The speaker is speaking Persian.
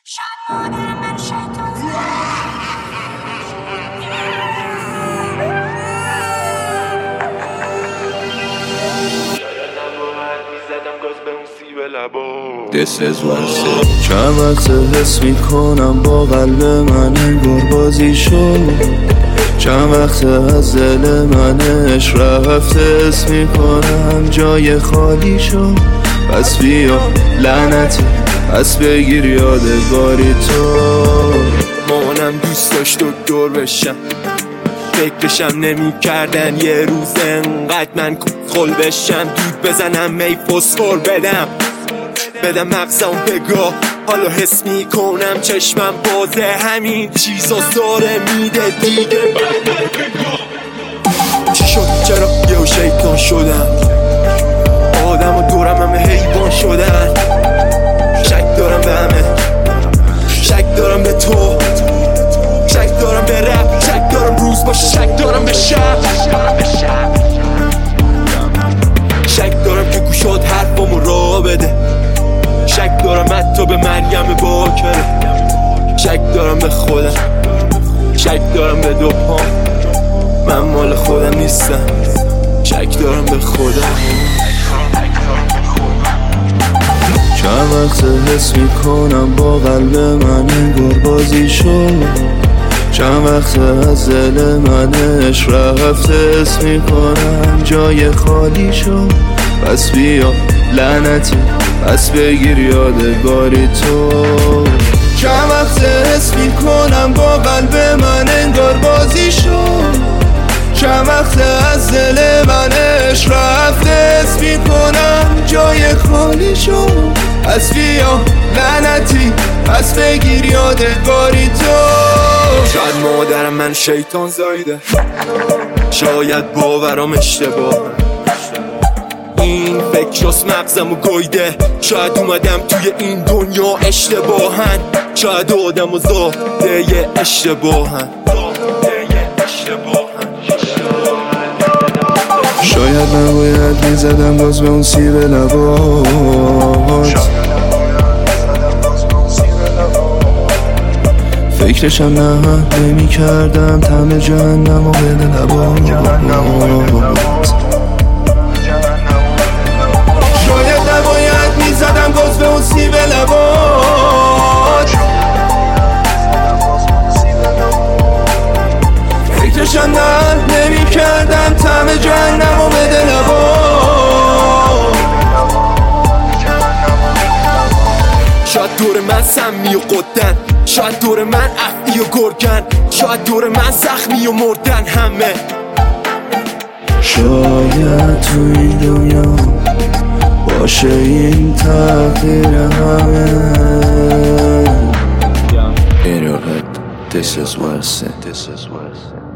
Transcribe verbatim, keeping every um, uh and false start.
شاید مادر من شیطان This is what I said. چند وقت حس میکنم با قلب من انگار بازی شد. چند وقت از دل من عشق رفته، حس میکنم جای خالی شد. پس بیا لعنتی، پس بگیر یادگاری تو. مامانم دوست داشت دکتر بشم، فکرشم نمی کردن یه روز انقدر من خل بشم. دود بزنم می فسفر بدم بدم مغزم بگاه. حالا حس میکنم چشمم بازه، همین چیزا داره میده دیگه. چی شد چرا یهو شیطان شدم؟ آدم و دورم همه حیوان شدن. شک دارم به همه، شک دارم به تو، شک دارم به رپ، شک دارم روز باشه، شک دارم به شب، شک دارم که گوشات حرفامو را بده. شک دارم حتی به مریم باکره. شک دارم به خودم، شک دارم به دو پام، من مال خودم نیستم. شک دارم به خودم. چند وقت حس میکنم با قلب من انگار بازی شد. چند وقت از دل من عشق رفته، حس میکنم جای خالی شد. پس بیا لعنتی، پس بگیر یادگاری تو. چند وقت حس میکنم با قلب من انگار بازی شد. چند وقت از دل من عشق رفته، حس میکنم جای خالی شد. پس بیا لعنتی، پس بگیر یادگاری تو. شاید مادرم من شیطان زایده، شاید باورم اشتباه، این فکراست مغزم و گویده. شاید اومدم توی این دنیا اشتباهن، شاید آدم و زاده یه اشتباهن. شاید نباید میزدم باز به اون سیب لبات. فکرشم نه نمی کردم طعم جهنم و بده لبات. شاید نباید میزدم باز به اون سیب لبات. فکرشم نه نمی کردم طعم جهنم و بده لبات. شاید دور من سمی و قدن، شاید دور من افعی و گرگن، شاید دور من زخمی و مردن همه. شاید تو این دنیا باشه این تقدیر همه. In your head, this is what I said. This is what I said.